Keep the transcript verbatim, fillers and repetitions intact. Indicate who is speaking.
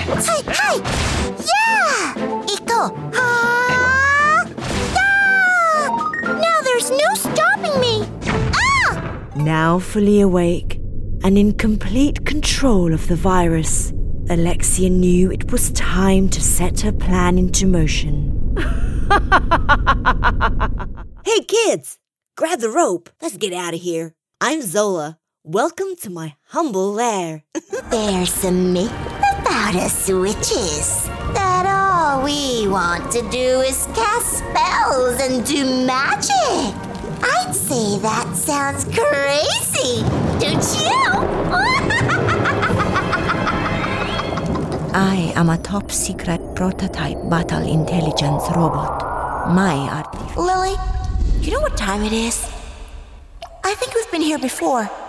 Speaker 1: Hi, hi! Yeah! Iko! Ha! Yeah! Now there's no stopping me! Ah!
Speaker 2: Now fully awake and in complete control of the virus, Alexia knew it was time to set her plan into motion.
Speaker 3: Hey kids, grab the rope. Let's get out of here. I'm Zola. Welcome to my humble lair.
Speaker 1: There's some myth about us witches that all we want to do is cast spells and do magic. I'd say that sounds crazy, don't you?
Speaker 2: I am a top-secret prototype battle intelligence robot. My artifact.
Speaker 1: Lily, you know what time it is? I think we've been here before.